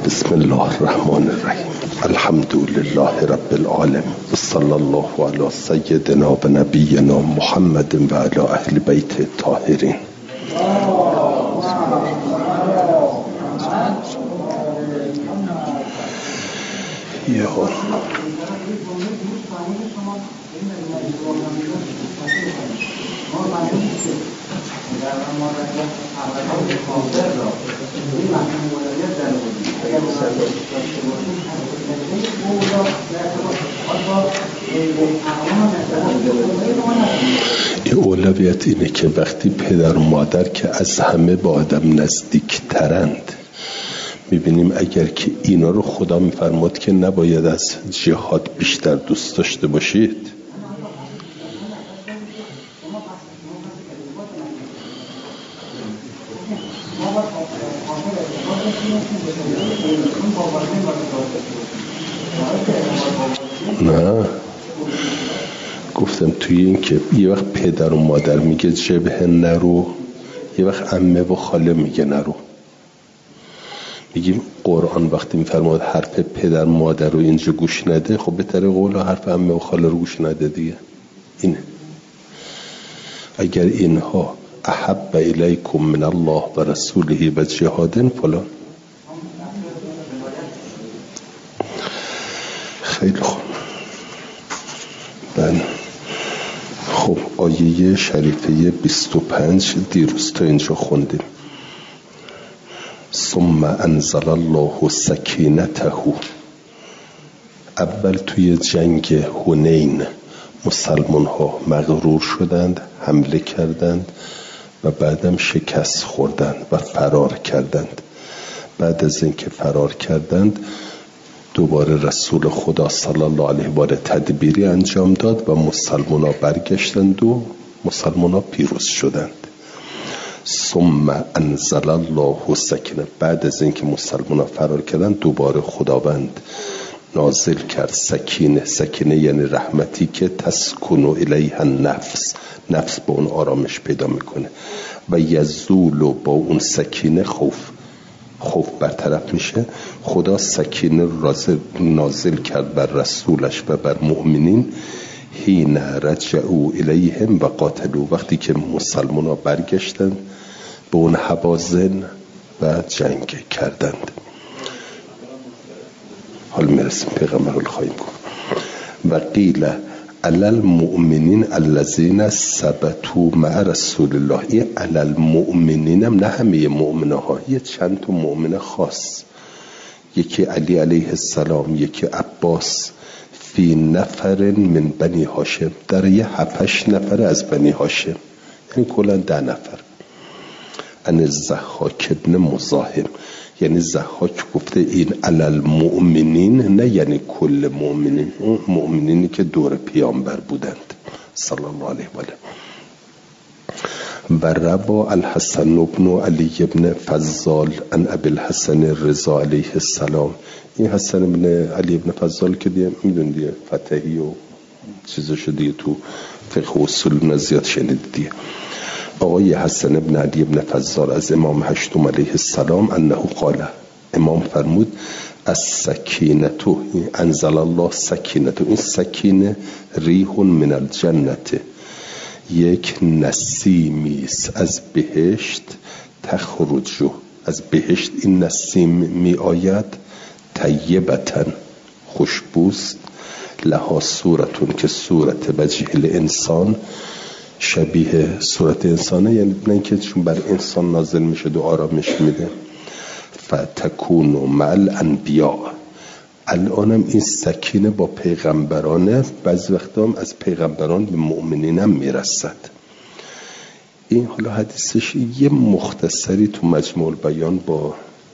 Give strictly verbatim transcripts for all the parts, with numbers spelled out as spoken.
بسم الله الرحمن الرحیم. الحمد لله رب العالمین و صلی الله علی سیدنا و نبینا محمد و علی اهل بیت الطاهرین. یا این اولویت اینه که وقتی پدر و مادر که از همه با آدم نزدیک ترند، میبینیم اگر که اینا رو خدا میفرماد که نباید از جهاد بیشتر دوست داشته باشید، نه گفتم توی این که یه وقت پدر و مادر میگه جبهه نرو، یه وقت عمه و خاله میگه نرو. میگیم قرآن وقتی میفرماد حرف پدر مادر رو اینجا گوش نده، خب به طریق قول حرف عمه و خاله رو گوش نده دیگه. اینه اگر اینها احب الیکم من الله و رسوله و جهاد فلان. خیلی خوب. بله خب آیه شریفه بیست و پنج دیروز تا اینجا خوندیم. ثم انزل الله سکینته. اول توی جنگ حنین مسلمان ها مغرور شدند، حمله کردند و بعدم شکست خوردند و فرار کردند. بعد از اینکه فرار کردند دوباره رسول خدا صلی الله علیه و آله تدبیری انجام داد و مسلمان ها برگشتند و مسلمان ها پیروز شدند. ثم انزل الله سکینه. بعد از اینکه مسلمان ها فرار کردند دوباره خداوند نازل کرد سکینه. سکینه یعنی رحمتی که تسکن الیها النفس، نفس با اون آرامش پیدا میکنه و یزول با اون سکینه خوف خوف برطرف میشه. خدا سکینه رو نازل کرد بر رسولش و بر مؤمنین حین رجعوا الیهم و قاتلوا، وقتی که مسلمان ها برگشتند به اون حوازن و جنگ کردند. حال میرسیم پیغمبر رو خواهیم گفت. و قیل علی المؤمنین الذین ثبتوا مع رسول الله. این علی المؤمنین هم نه همه مؤمنه ها، یه چند تا مؤمنه خاص، یکی علی علیه السلام، یکی عباس، فی نفر من بنی هاشم، در یه هفتش نفر از بنی هاشم، یعنی کلا ده نفر. ان الضحاک ابن مزاحم، یعنی ضحاک گفته این علی المؤمنین نه یعنی کل مؤمنین، اون مؤمنینی که دور پیامبر بودند صلی الله علیه و آله. و روا الحسن ابن علی ابن فضال ان ابی الحسن رضا علیه السلام. این حسن ابن علی ابن فضال که دیگه میدون دیگه فتحی و چیزاشو دیگه تو فقه و اصول زیاد شنید دیگه. آقای حسن ابن علی ابن فضال از امام هشتم علیه السلام انه قال، امام فرمود از سکینتو، انزل الله سکینتو، این سکینه ریح من الجنت، یک نسیمیست از بهشت، تخرجو از بهشت این نسیم می آید، طیبتن خوشبوست، لها صورتون که صورت وجه الانسان، شبیه صورت انسانه، یعنی نه اینکه چون بر انسان نازل میشه و آرامش میده. فتکون مع الانبیاء. الانم این سکینه با پیغمبرانه، بعضی وقتا هم از پیغمبران به مؤمنین هم میرسد. این حالا حدیثش یه مختصری تو مجموع البیان با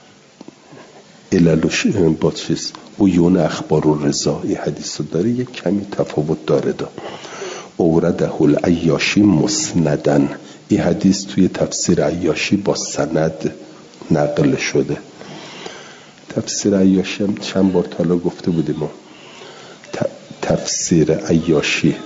عللش با چیز عیون اخبار و رضا این حدیث داره، یه کمی تفاوت داره. دا اورده العیاشی مسندن، این حدیث توی تفسیر عیاشی با سند نقل شده. تفسیر عیاشی هم چند بار تالا گفته بودیم ما. تفسیر عیاشی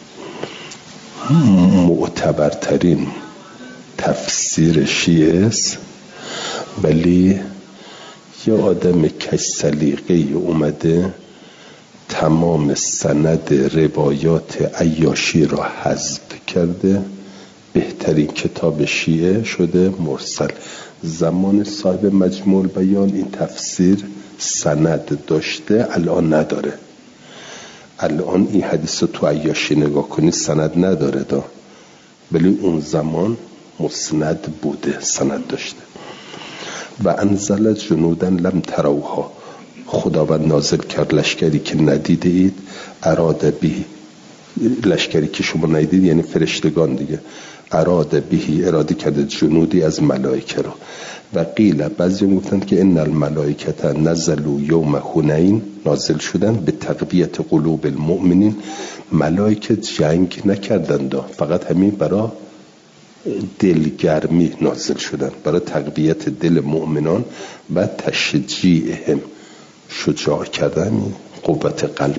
معتبرترین تفسیر شیعه است، ولی یه آدم کج سلیقه‌ای اومده تمام سند روایات عیاشی را حذف کرده، بهترین کتاب شیعه شده مرسل. زمان صاحب مجموع البیان این تفسیر سند داشته، الان نداره. الان این حدیث رو تو عیاشی نگاه کنی سند نداره دا، ولی اون زمان مسند بوده، سند داشته. و انزل جنودن لم تروها، خداوند نازل کرد لشکری که ندیده اید، اراده بی، لشکری که شما ندیدید یعنی فرشتگان دیگه، اراده بی، اراده کرده جنودی از ملائکه رو. و قیل، بعضی گفتند که ان الملائکه نزلوا یوم حنین، نازل شدن به تقویت قلوب المؤمنین. ملائکه جنگ نکردند، فقط همین برای دلگرمی نازل شدن، برای تقویت دل مؤمنان و تشجیعهم، شجاع کردن قوت قلب.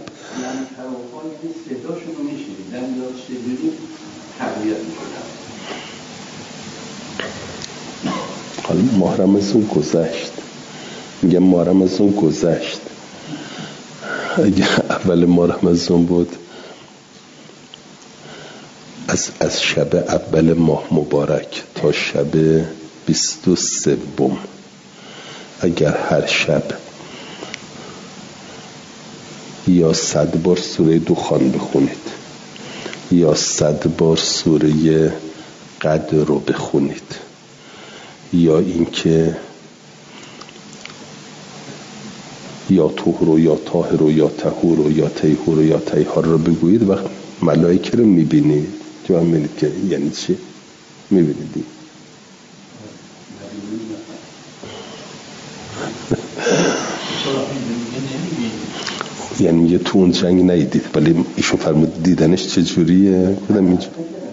حالا ماه رمضان گذشت، میگم ماه رمضان گذشت، اگه اول ماه رمضان بود از, از شب اول ماه مبارک تا شب بیست و سوم اگر هر شب یا صد بار سوره دخان بخونید یا صد بار سوره قدر رو بخونید، یا اینکه یا طهر یا طاهر یا طهور یا طیهور یا طیهار رو بگویید و ملائکه رو میبینید. جو هم میبینید که یعنی چی؟ میبینید یعنی میگه تو اون جنگ ندیدید، ولی ایشون فرمود دیدنش چجوریه؟ کدام اینجا؟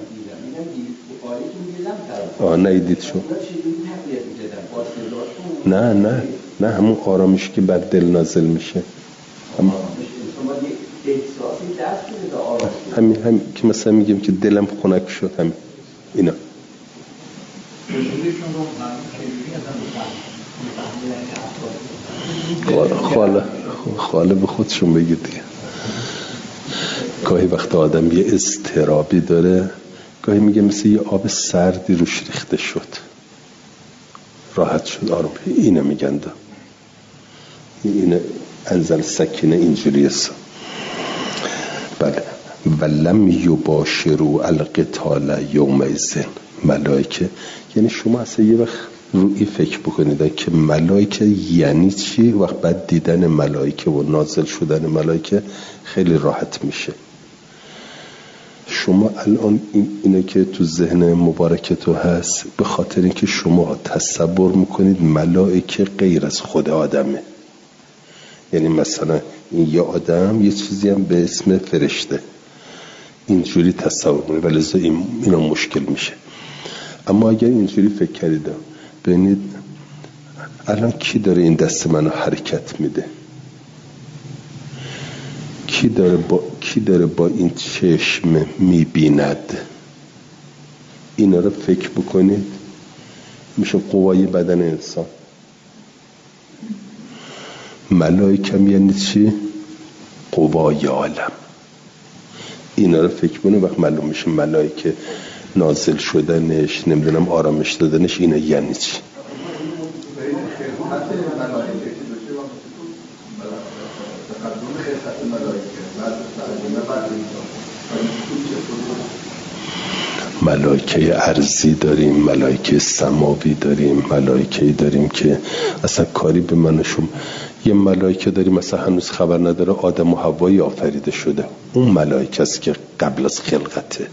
آه ندیدید شو؟ نه نه نه همون آرامش که بر دل نازل میشه، هم... همین همین که مثلا میگیم که دلم خنک شد، همین اینا. خاله خاله به خودشون بگید دیگه. گاهی وقت آدم یه اضطرابی داره، گاهی میگه مثل یه آب سردی روش ریخته شد، راحت شد، آروم. اینه میگن دا، اینه انزل سکینه اینجوری است. بله. ولم یباشروا القتال یومئذ، ملائکه یعنی شما اصلا یه وقت روی فکر بکنید که ملائکه یعنی چی، وقت بعد دیدن ملائکه و نازل شدن ملائکه خیلی راحت میشه. شما الان اینه که تو ذهن مبارک تو هست به خاطر اینکه شما تصور میکنید ملائکه غیر از خود آدمه. یعنی مثلا این یه آدم یه چیزی هم به اسم فرشته اینجوری تصور کنید، ولی این اینا مشکل میشه. اما اگر اینجوری فکر کردید ببینید الان کی داره این دست منو حرکت میده، کی داره با کی داره با این چشم میبیند، اینا رو فکر بکنید، میشه قوای بدن انسان. ملائکه یعنی چی؟ قوای عالم. اینا رو فکر کنید، وقت معلوم میشه ملائکه نازل شدنش، نمیدونم آرامش دادنش، اینا یعنی چی. ملائکه ارضی داریم، ملائکه سماوی داریم، ملائکه داریم که اصلا کاری به من و شما. یه ملائکه داریم مثلا هنوز خبر نداره آدم و حوایی آفریده شده، اون ملائکه است که قبل از خلقته.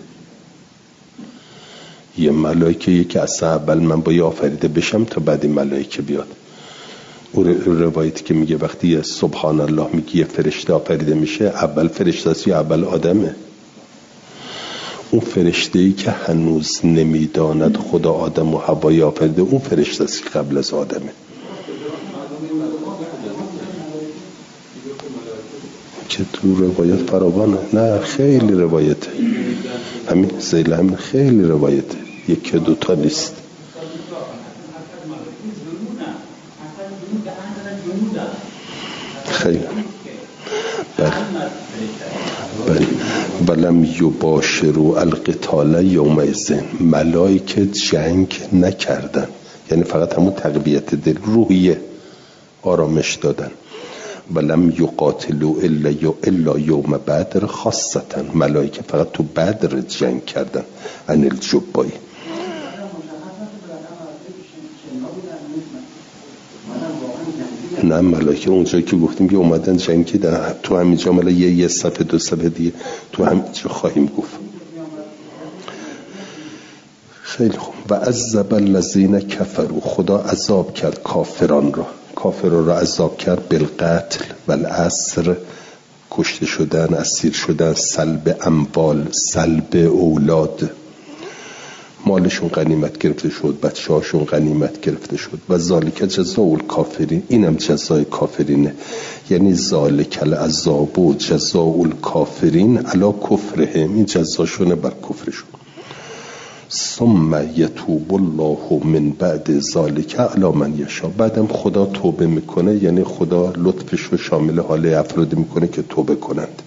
یه ملائکه که اصلا اول من باید آفریده بشم تا بعد این ملائکه بیاد. اون روایتی که میگه وقتی سبحان الله میگه یه فرشته آفریده میشه، اول فرشته است یا اول آدمه؟ اون فرشته‌ای که هنوز نمیداند خدا آدم و حوایی آفریده، اون فرشته است که قبل از آدمه. که تو روایت فراوانه، نه خیلی روایته، همین زیل همین خیلی روایته، یک دو تا نیست. خیلی بله بله ولم یباشروا القتال یومئذ، ملائکه جنگ نکردن، یعنی فقط همون تقویت دل، روحیه، آرامش دادن. ولم یقاتلوا الا الا یوم بدر خاصتا، ملائکه فقط تو بدر جنگ کردن. ان الجبایی نه، ملائکه اونجایی که گفتیم که اومدن جنگیدن، تو همینجا ملا یه یه صفحه دو صفحه دیگه تو همینجا خواهیم گفت. خیلی خوب. و عذب الذین کفروا، خدا عذاب کرد کافران را، کافران را عذاب کرد بالقتل و الاسر، کشته شدن، اسیر شدن، سلب اموال، سلب اولاد، مالشون غنیمت گرفته شد، بچه هاشون غنیمت گرفته شد. و ذالک جزاء الکافرین، اینم جزای کافرینه، یعنی ذالک العذاب و جزاء الکافرین علی کفرهم، این جزاشونه بر کفرشون. ثم یتوب الله من بعد ذالک علی من یشاء، بعدم خدا توبه میکنه، یعنی خدا لطفش رو شامل حال افرادی میکنه که توبه کنند.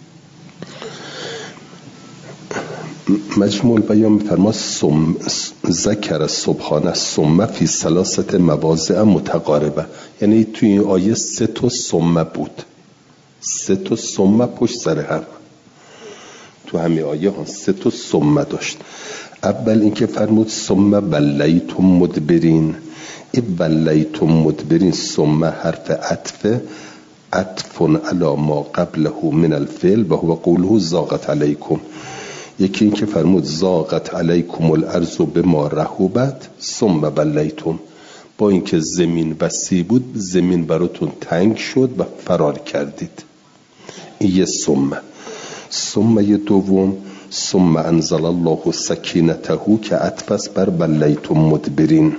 مجموع بیان میفرما سم ذکر سبحانه ثم فی ثلاثه مواضع متقاربه، یعنی توی این آیه سه تا ثم بود، سه تا ثم پشت سر هم، تو همین آیه ها سه تا ثم داشت. اول اینکه فرمود ثم ولیتم مدبرین، این ولیتم مدبرین ثم حرف عطف، عطف علی ما قبله من الفعل و هو قوله ضاقت علیکم. یکی این که فرمود ضاقت علیکم الارض بما رحبت ثم ولیتم، با اینکه زمین وسیع بود زمین براتون تنگ شد و فرار کردید. این یه ثم. ثم یه دوم ثم انزل الله سکینته که عطف است بر ولیتم مدبرین.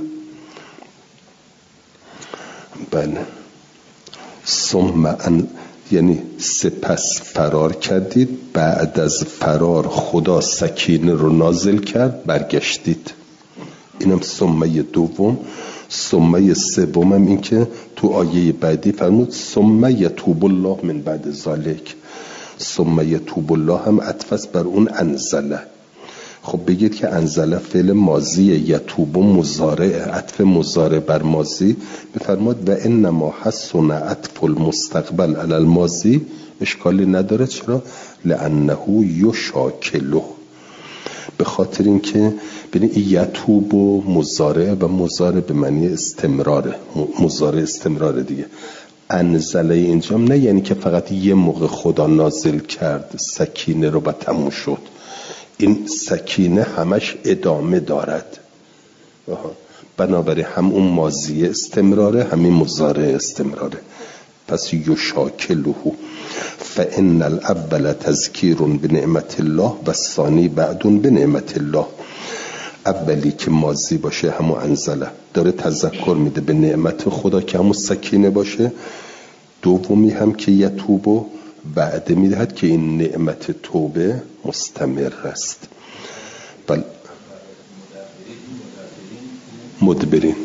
بله ثم ان، یعنی سپس فرار کردید، بعد از فرار خدا سکینه رو نازل کرد برگشتید. اینم ثمه دوم. ثمه سوم هم این که تو آیه بعدی فرمود ثم یتوب الله من بعد ذالک، ثم یتوب الله هم عطف است بر اون انزله. خب بگید که انزله فعل ماضی، یتوب مضارع، عطف مضارع بر ماضی، بفرماد و انما حسن عطف المستقبل علی الماضی، اشکالی نداره. چرا؟ لانه یشاکله، به خاطر اینکه ببین یتوب و مضارع و مضارع به معنی استمراره، مضارع استمراره دیگه. انزله اینجا نه یعنی که فقط یه موقع خدا نازل کرد سکینه رو و تموم شد، این سکینه همش ادامه دارد. بنابراین هم اون ماضی استمراره همین مضارع استمراره. پس یشاکله فان الاول تذکیر بنعمت الله و الثانی بعد بنعمت الله. اولی که ماضی باشه همون انزله داره تذکر میده به نعمت خدا که همون سکینه باشه. دومی هم که یتوبو بعد میدهد که این نعمت توبه مستمر است. بل مدبرین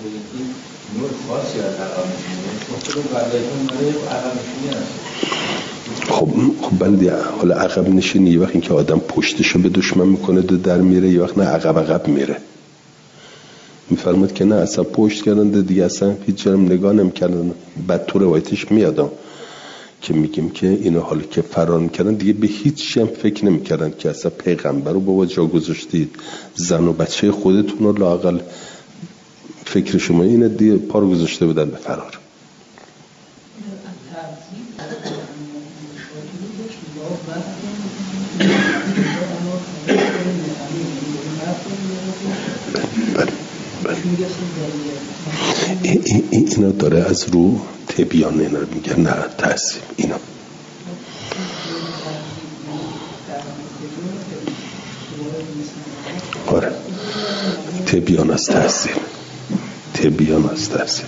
خب خب بلدی حالا عقب نشینی، یه وقت این که آدم پشتشو به دشمن میکنه دو در میره، یه وقت نه عقب عقب میره. میفرماد که نه اصلا پشت کردن دیگه، اصلا هیچ جرم نگاه نمیکردن. بعد تو روایتش میادم که میگیم که اینا حالا که فرار میکردن دیگه به هیچ هم فکر نمیکردن که اصلا پیغمبر رو بابا جا گذاشتید، زن و بچه خودتون رو لااقل فکر شما اینه دیگه پا رو گذاشته بودن به فرار. اینا داره از رو تبیان اینا رو میگه، نه تحصیل اینا آره تبیان از تحصیل، تبیان از تحصیل.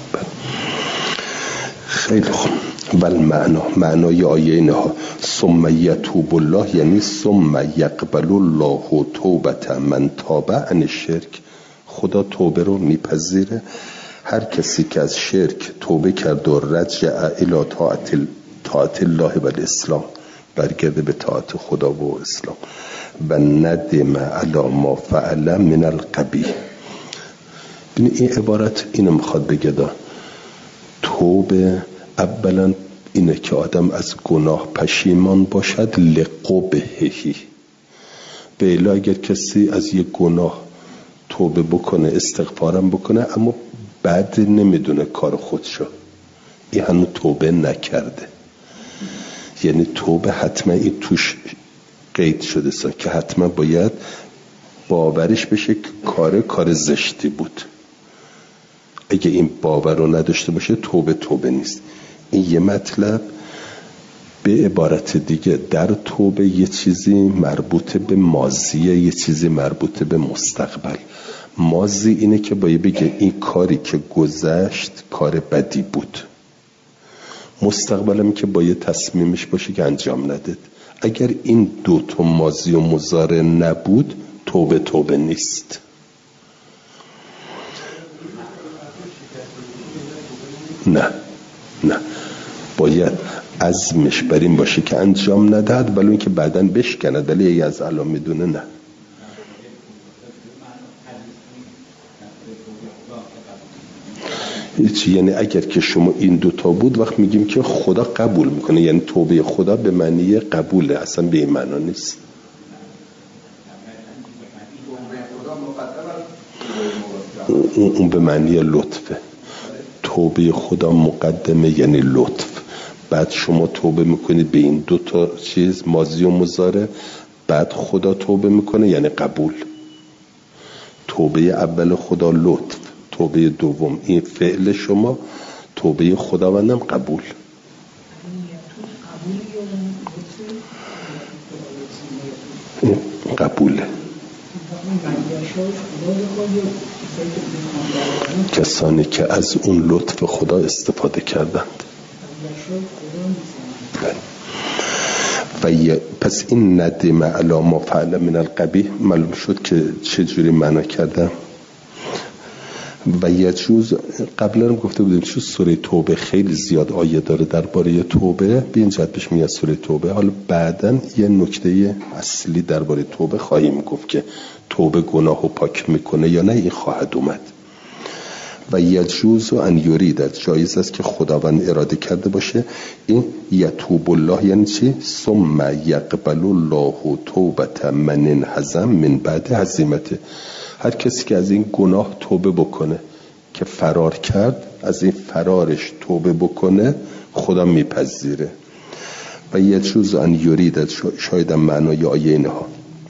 خیلی خوب. ول معنا، معنای آیه اینها ثم یتوب الله یعنی ثم یقبل الله توبت من تاب عن الشرک، خدا توبه رو میپذیره هر کسی که از شرک توبه کرد و رجع الی طاعت طاعت الله و الاسلام، برگرده به طاعت خدا و اسلام، و ندم علی ما فعل من القبیح. ببین این عبارت اینو میخواد بگه دا توبه اولا اینه که آدم از گناه پشیمان باشد لقبهی. به الا اگر کسی از یک گناه توبه بکنه استغفارم بکنه اما بعد نمیدونه کار خودشو، این هنوز توبه نکرده. یعنی توبه حتما این توش قید شده سن که حتما باید باورش بشه که کار کار زشتی بود. اگه این باور رو نداشته باشه توبه توبه نیست. این یه مطلب. به عبارت دیگه در توبه یه چیزی مربوط به ماضیه، یه چیزی مربوط به مستقبل. ماضی اینه که باید بگه این کاری که گذشت کار بدی بود. مستقبلم که باید تصمیمش باشه که انجام ندید. اگر این دو تا ماضی و مضارع نبود توبه توبه نیست. نه نه باید عزمش بر این باشه که انجام ندهد، ولی این که بعداً بشکند، ولی ای از الان میدونه نه. یعنی اگر که شما این دوتا بود وقت میگیم که خدا قبول میکنه، یعنی توبه خدا به معنی قبوله، اصلا به این معنا نیست. اون به معنی لطفه. توبه خدا مقدمه یعنی لطف. بعد شما توبه میکنید به این دوتا چیز ماضی و مضارع، بعد خدا توبه میکنه یعنی قبول. توبه اول خدا لطف، توبه دوم این فعل شما، توبه خداوندم قبول. قبوله. کسانی که از اون لطف خدا استفاده کردند. و پس این ندم علی ما فعل من القبیح معلوم شد که چه جوری معنا کردم. و یجوز قبلا هم گفته بودیم چون سوره توبه خیلی زیاد آیه داره درباره توبه، به این جهت بهش میگن سوره توبه. حالا بعداً یه نکته اصلی درباره توبه خواهیم گفت که توبه گناهو پاک میکنه یا نه، این خواهد اومد. و یجوز و ان یرید، جایز است که خداوند اراده کرده باشه این یتوب الله یعنی چی؟ ثم یقبل الله توبة من انهزم من بعد هزیمته. هر کسی که از این گناه توبه بکنه که فرار کرد، از این فرارش توبه بکنه خدا میپذیره. و یجوز ان یرید، شاید معنای آیه اینها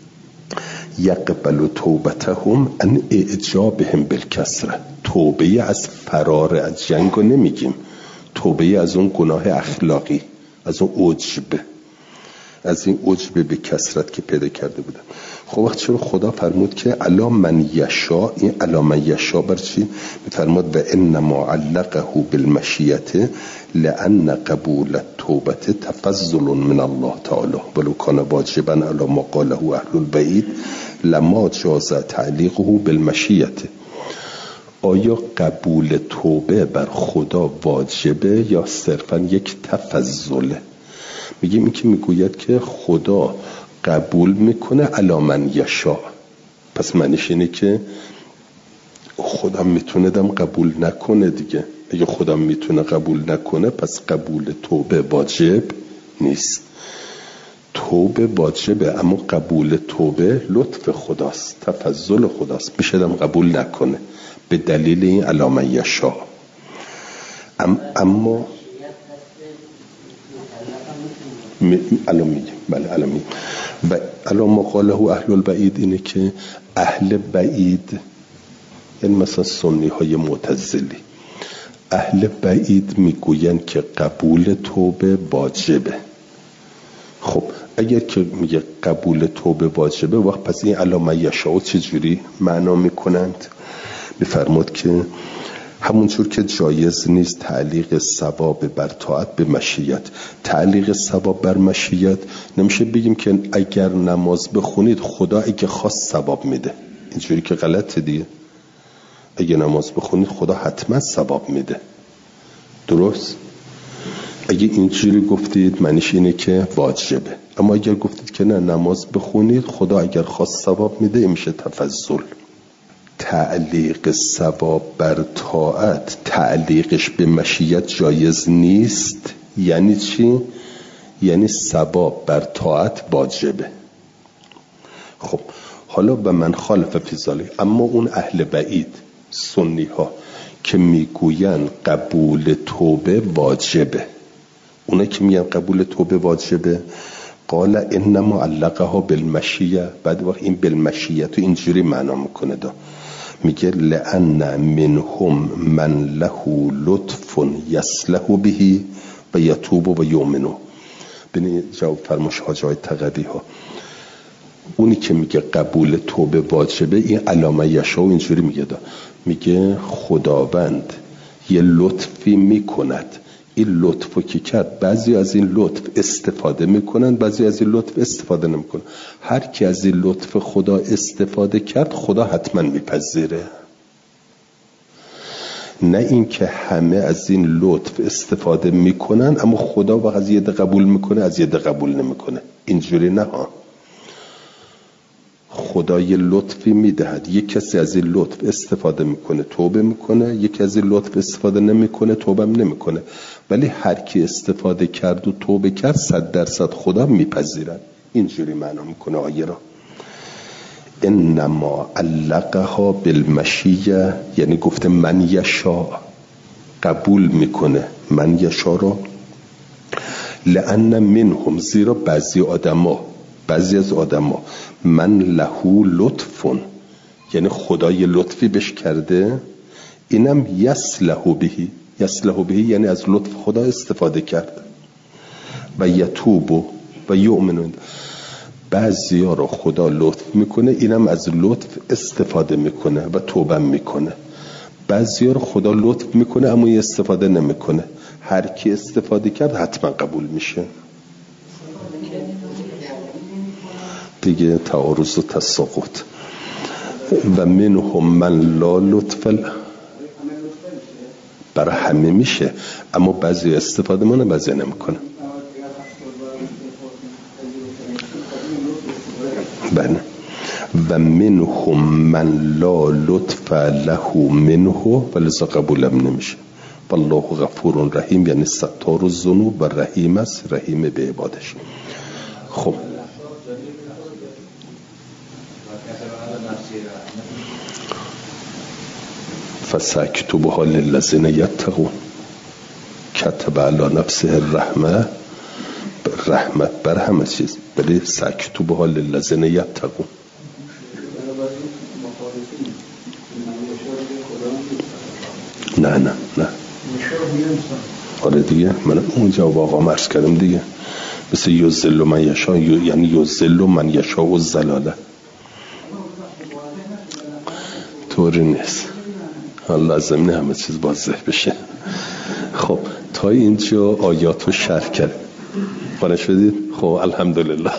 یقبل توبتهم ان اعجابهم بالکسره. توبه از فرار از جنگ رو نمیگیم، توبه از اون گناه اخلاقی، از اون عجب، از این عجب به کسرت که پیدا کرده بودن. خب وقت چرا خدا فرمود که علا من یشا، این علا من یشا بر چی؟ فرمود و انما علقه بالمشیته لان قبول التوبه تفضل من الله تعالی ولو کان واجبا علی ما قاله اهل البعید لما جاز تعلیقه بالمشیته. آیا قبول توبه بر خدا واجبه یا صرفا یک تفضله؟ میگیم این که میگوید که خدا قبول میکنه علی من یشاء، پس معنیش اینه که خدا میتونه دم قبول نکنه دیگه. اگه خدا میتونه قبول نکنه پس قبول توبه واجب نیست. توبه واجبه اما قبول توبه لطف خداست، تفضل خداست، میشه دم قبول نکنه به دلیل این علی من یشاء. ام اما الان میگیم بله الان میگیم و الان مقاله اهل البعید اینه که اهل بعید یعنی مثلا سنی های معتزلی، اهل بعید میگوین که قبول توبه واجبه. خب اگر که میگه قبول توبه واجبه وقت پس این علامه یشاء چجوری معنا میکنند؟ میفرمود که همونجور که جایز نیست تعلیق ثواب بر طاعت به مشیت. تعلیق ثواب بر مشیت نمیشه بگیم که اگر نماز بخونید خدا اگه خواست ثواب میده، اینجوری که غلطه دیگه. اگه نماز بخونید خدا حتما ثواب میده. درست؟ اگه اینجوری گفتید معنیش اینه که واجبه. اما اگر گفتید که نه نماز بخونید خدا اگر خواست ثواب میده، این میشه تفضل. تعلیق ثواب بر طاعت تعلیقش به مشیت جایز نیست. یعنی چی؟ یعنی ثواب بر طاعت واجبه. خب حالا به من خالف فی ذلک، اما اون اهل بعید سنی ها که میگوین قبول توبه واجبه، اونا که میگن قبول توبه واجبه، قال انما علقها بالمشیه، بعد وقت این بالمشیه تو اینجوری معنا میکنه دا میگه لأن منهم من له لطف یصلح به و یتوب و یؤمن. ببین جواب فرماش حاجای تقوی ها، اونی که میگه قبول توبه واجبه این علامه یشاء اینجوری میگه دا میگه خداوند یه لطفی میکند، این لطفو که کرد بعضی از این لطف استفاده میکنن، بعضی از این لطف استفاده نمیکنن. هر کی از این لطف خدا استفاده کرد خدا حتما میپذیره. نه این که همه از این لطف استفاده میکنن اما خدا وقت از یه ده قبول میکنه از یه ده قبول نمیکنه. اینجوری نه ها. خدا یه لطفی میدهد، یک کسی از این لطف استفاده میکنه توبه میکنه، یکی از این لطف استفاده نمیکنه توبه هم نمیکنه. ولی هر کی استفاده کرد و توبه کرد صد درصد خدا میپذیرد. اینجوری معنا میکنه آیه را. انما علقها بالمشیه، یعنی گفته من یشاء قبول میکنه من یشاء را. لأن منهم، زیرا بعضی آدما بعضی از آدما من له لطف، یعنی خدا یه لطفی بش کرده، اینم یصلح به، یصلح به یعنی از لطف خدا استفاده کرد. و یتوب و یؤمن، بعضی ها رو خدا لطف میکنه اینم از لطف استفاده میکنه و توبه میکنه. بعضی ها رو خدا لطف میکنه اما یه استفاده نمیکنه. هر کی استفاده کرد حتما قبول میشه. دیگه تعارض و تساقط. و منهم من لا لطف، برای همه میشه اما بعضی استفاده منه بعضی نمیکنه. بله. و منهم من لا لطف له منه ولذا قبولم نمیشه. والله غفور رحیم، یعنی ستار الذنوب و رحیم است، رحیم به عبادش. خب فساکتبها للذین یتقون، کتب علی نفسه الرحمه، رحمت بر همه چیز، ولی ساکتبها للذین یتقون. نه نه نه آره دیگه، من اونجا واقعا مرز کردم دیگه، مثل یذل من یشاء، یعنی یذل من یشاء و الضلاله. طوری نیست، الله زمین همه چیز واضح بشه. خب تا اینجا آیاتو شرح کرد، قانع شدید؟ خب الحمدلله.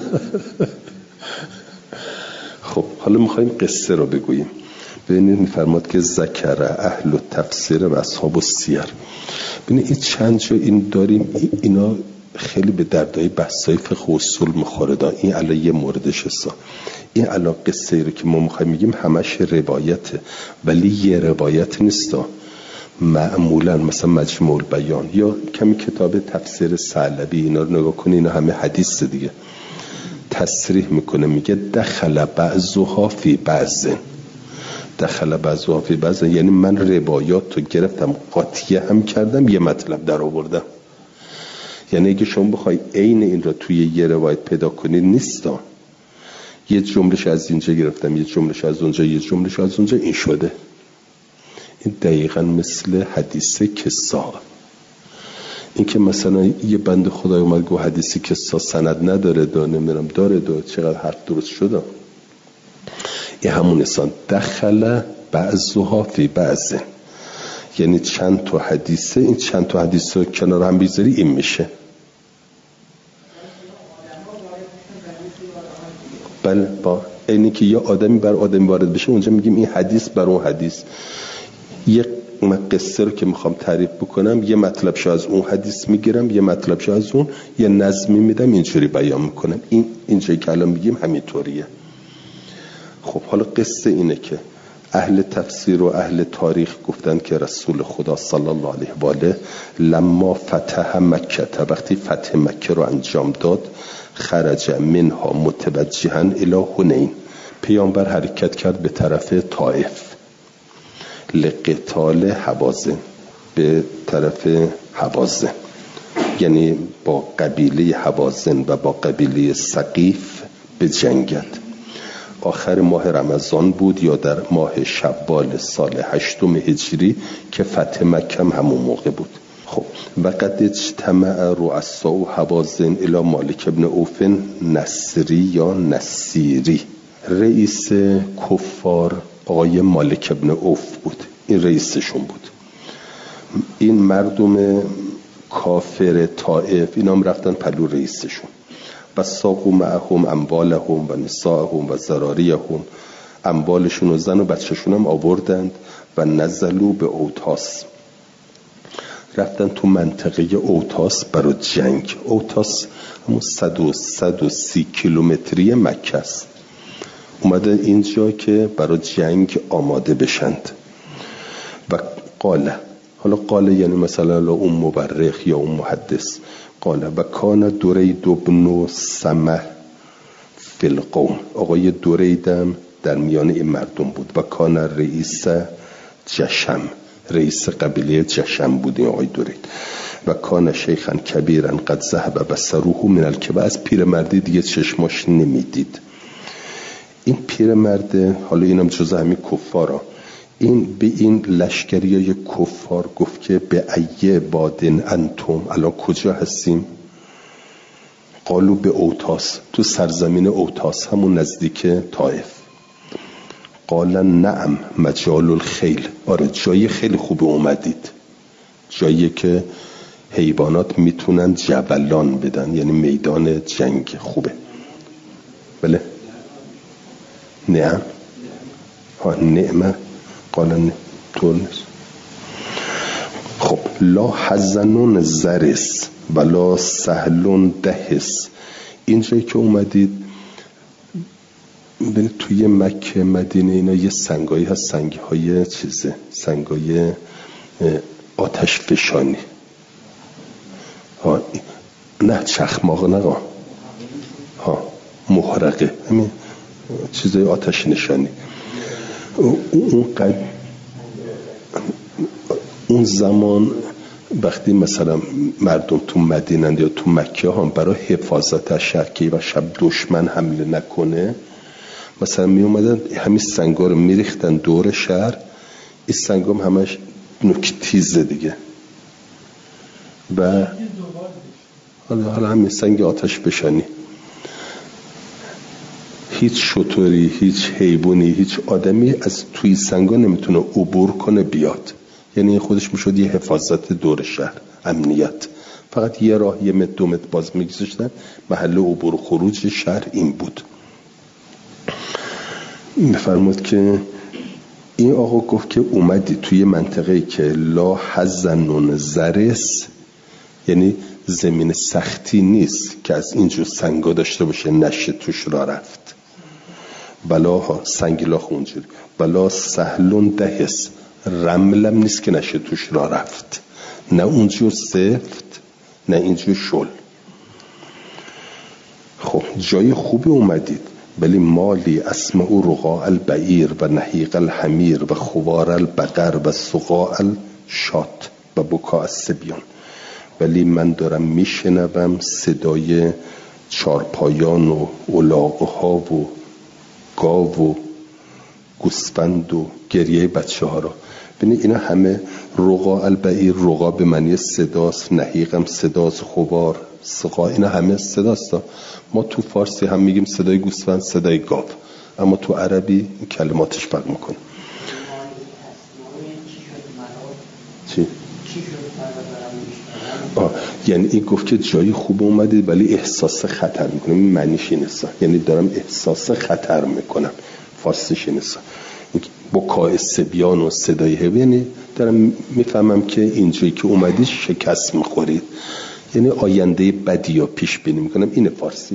خب حالا میخواییم قصه رو بگوییم. ببینید میفرماد که ذکر اهل التفسیر و اصحاب السیر. ببینید این چند جا این داریم، اینا خیلی به دردای بحثای فقه و اصول میخوره. این الان یه موردش است. این الان قصه ای رو که ما میخوایم میگیم همش روایته، ولی یه روایت نیست. معمولا مثلا مجموع البیان یا کمی کتاب تفسیر ثعلبی اینا رو نگاه کنی، اینا همه حدیث دیگه. تصریح میکنه میگه دخل بعضها فی بعض، دخل بعضها فی بعض یعنی من روایات رو گرفتم قاطیه هم کردم یه مطلب در آوردم. یعنی اگه شما بخوای عین این رو توی یه روایت پیدا کنید نیستا، یه جملهش از اینجا گرفتم یه جملهش از اونجا یه جملهش از اونجا، این شده. این دقیقا مثل حدیث کسا. این که مثلا یه بند خدای اومد گو حدیثی کسا سند نداره دا نمیرم داره دا چقدر حرف درست شده. این همون انسان دخل بعضها فی بعض، یعنی چند تا حدیثه، این چند تا حدیث رو کنار هم بیزاری این میشه. بله با اینی که یه آدمی بر آدمی وارد بشه اونجا میگیم این حدیث بر اون حدیث. یه قصه رو که میخوام تعریف بکنم یه مطلبشو از اون حدیث میگیرم، یه مطلبشو از اون، یه نظمی میدم اینجوری بیان میکنم. این اینجایی که الان میگیم همینطوریه. خب حالا قصه اینه که اهل تفسیر و اهل تاریخ گفتن که رسول خدا صلی الله علیه و آله لما فتح مکه، وقتی فتح مکه رو انجام داد، خرج منها متوجها الی حنین، پیامبر حرکت کرد به طرف طائف، لقتال حوازن، به طرف حوازن، یعنی با قبیله حوازن و با قبیله ثقیف به جنگت. آخر ماه رمضان بود یا در ماه شوال سال هشتم هجری که فتح مکه همون موقع بود. خب وقد اجتمع رؤساء حوازن الی مالک ابن عوف نصری یا نصیری، رئیس کفار آقای مالک ابن عوف بود، این رئیسشون بود. این مردم کافر طائف اینا هم رفتن پلو رئیسشون. و ساقو معهم اموالهم و نساءهم و ذراریهم، اموالشون و زن و بچهشون هم آوردند و نزلوا به اوتاس، رفتن تو منطقه اوتاس برای جنگ. اوتاس همون صد و سی کیلومتری مکه است. اومدن اینجا که برای جنگ آماده بشند. و قاله، حالا قاله یعنی مثلا اون مبرخ یا اون محدث، قاله و کان درید ابن سمه فی القوم، آقای دریدم در میان این مردم بود. و کان رئیس جشم، رئیس قبیله جشم بود این آقای درید. و کان شیخا کبیرا قد ذهب بصره من الکبر، از پیرمردی دیگه چشماش نمیدید. این پیرمرد، حالا اینم جزء همین کفارا، این به این لشکریای کفار گفت که به ایه بادن انتم، الان کجا هستیم؟ قالو به اوتاس، تو سرزمین اوتاس، همون نزدیک طائف. قال نعم مجال الخیل، آره جایی خیلی خوب اومدید، جایی که حیوانات میتونن جبلان بدن، یعنی میدان جنگ خوبه. بله نعم ها نعمه قال طول نیست. خب لا حزنون زرس ولا سهلون دهس، اینجایی که اومدید ببینید توی مکه مدینه اینا یه سنگایی هست، سنگ های چیزه، سنگای آتش فشانی، ها نه چخماق، نه ها محرقه، همین چیزای آتش نشانی. اون قد... اون زمان وقتی مثلا مردم تو مدینه یا تو مکه هم برای حفاظت از شهر که و شب دشمن حمله نکنه، مثلا می اومدن همین سنگا رو میریختن دور شهر. این سنگا هم همش نوک تیزه دیگه، و حالا حالا همین سنگ آتش بشانی. هیچ شطوری، هیچ حیوانی، هیچ آدمی از توی سنگا نمیتونه عبور کنه بیاد، یعنی خودش میشد یه حفاظت دور شهر، امنیت. فقط یه راه، یه متر دو متر باز میگذاشتن، محل عبور و خروج شهر این بود. میفرمود که این آقا گفت که اومدی توی منطقه‌ای که لا حزنون زرس، یعنی زمین سختی نیست که از اینجور سنگا داشته باشه نشه توش را رفت، بلا سنگلاخ اونجوری، بلا سهلون دهس، رملم نیست که نشه توش را رفت، نه اونجور سفت نه اینجور شل. خب جای خوبی اومدید، ولی مالی اسمع رقاء البعیر و نحیق الحمیر و خوار البقر و سقاء الشات و بکاء الصبیان، ولی من دارم میشنوم صدای چارپایان و الاغ‌ها و گاو و گوسفند و گریه بچه ها را. ببینید اینا همه رقاء البعیر، رقاء به معنی صداست، نحیق هم صداست، خوار، سقا، اینا همه صداست. ما تو فارسی هم میگیم صدای گوسفند، صدای گاو، اما تو عربی این کلماتش فرق میکنه. چی؟ یعنی این گفت که جایی خوب اومدید ولی احساس خطر میکنم. این معنیش اینه، یعنی دارم احساس خطر میکنم. فارسیش اینه با کائس بیان و صدای هوی، یعنی دارم میفهمم که اینجایی که اومدید شکست میخورید، یعنی آینده بدی یا پیش بینی میکنم. اینه فارسیش.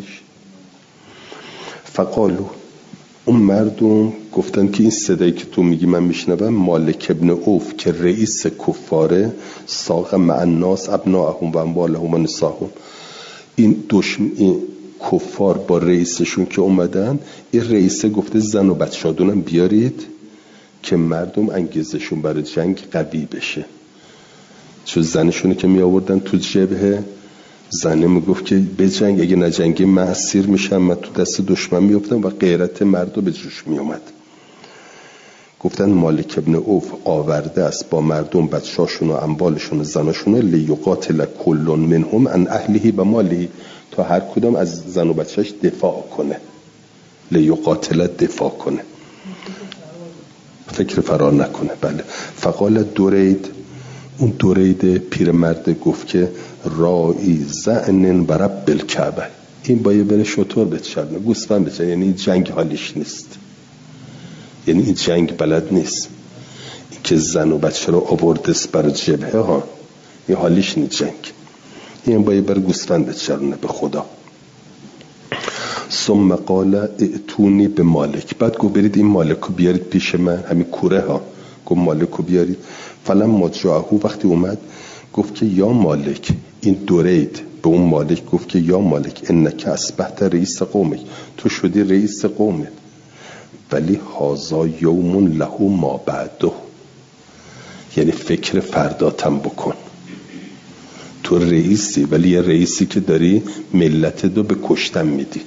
فقالو، اون مردم گفتن که این صدایی که تو میگی من میشنوم مالک ابن عوف که رئیس کفاره، ساق مع الناس ابناءهم و اموالهم و نساهم، این دشمن این کفار با رئیسشون که اومدن، این رئیسه گفته زن و بچه‌هاتونم بیارید که مردم انگیزشون برای جنگ قوی بشه. چون زنشونو که می آوردن تو جبهه، زنه میگفت که به جنگ، اگه نجنگی من اسیر میشم، من تو دست دشمن میافتم و غیرت مردم به جوش میومد. گفتن مالک ابن عوف آورده است با مردم بچه‌هاشون و اموالشون و زناشون، لیقاتل کل منهم عن اهله و ماله، تا هر کدام از زن و بچه‌اش دفاع کنه. لیقاتل دفاع کنه، فکر فرار نکنه. بله. فقال درید، اون درید پیرمرد گفت که رای زعنن برب بالکعبه، این باید بره شطور بچرنه، گوسفند بچرنه، یعنی جنگ حالیش نیست، یعنی این جنگ بلد نیست. این که زن و بچه رو آورده برای جبهه ها، این حالیش نیست جنگ، این باید بره گوسفند بچرنه به خدا. ثم قال ائتونی به مالک، بعد گفت برید این مالک رو بیارید پیش من، همین کوره ها، گفت مالک رو بیارید. فلما جاءه، وقتی اومد گفت که یا مالک، این درید به اون مالک گفت که یا مالک انک اصبحت رئیس قومک، تو شدی رئیس قومت، ولی هازا یوم له ما بعده، یعنی فکر فرداتم بکن. تو رئیسی ولی یه رئیسی که داری ملت دو به کشتن میدی.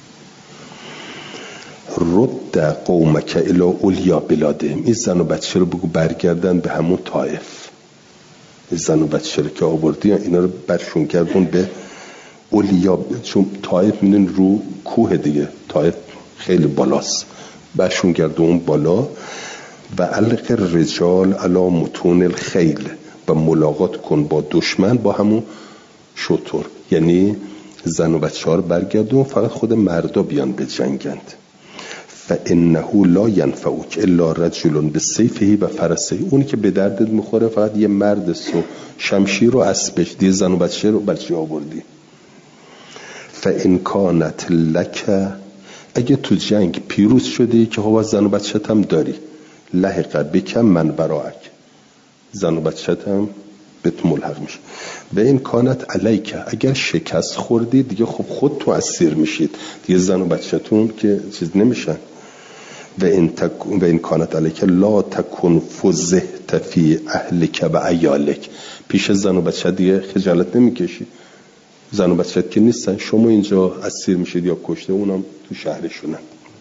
رد قومک الی اولیا بلادهم، این زن و بچه رو بگو برگردن به همون طائف. این زن و بچه رو که آوردی اینا رو برشون کردون به اولیا، چون طائف میدون رو کوه دیگه، طائف خیلی بالاست، برشون گردون بالا. و علق رجال علی متون الخیل، و ملاقات کن با دشمن با همون شطور، یعنی زن و بچه ها رو برگردون، فقط خود مردا بیان به جنگند. فانه لا ينفعك الا رجل بسيفه و فرسه، اونی که به دردت میخوره فقط یه مرد سو شمشیر و اسبش، دیگه زن و بچه رو بچه آوردی. فان كانت لك، اگه تو جنگ پیروز شدی که خب زن و بچه‌ت هم داری، لحق بک من برائک، زن و بچه‌ت هم بهت ملحق میشه. و این کانت علیک، اگر شکست خوردی دیگه خب خود تو اسیر میشید دیگه، زن و بچه‌تون که چیز نمیشن. و این تک و این کانت علیک لا تکن فزهت فی اهلک و عیالک، پیش زن و بچه دیگه خجالت نمیکشی، زن و بچه‌ت که نیستن، شما اینجا اسیر میشید یا کشته، اونم تو شهرشونن.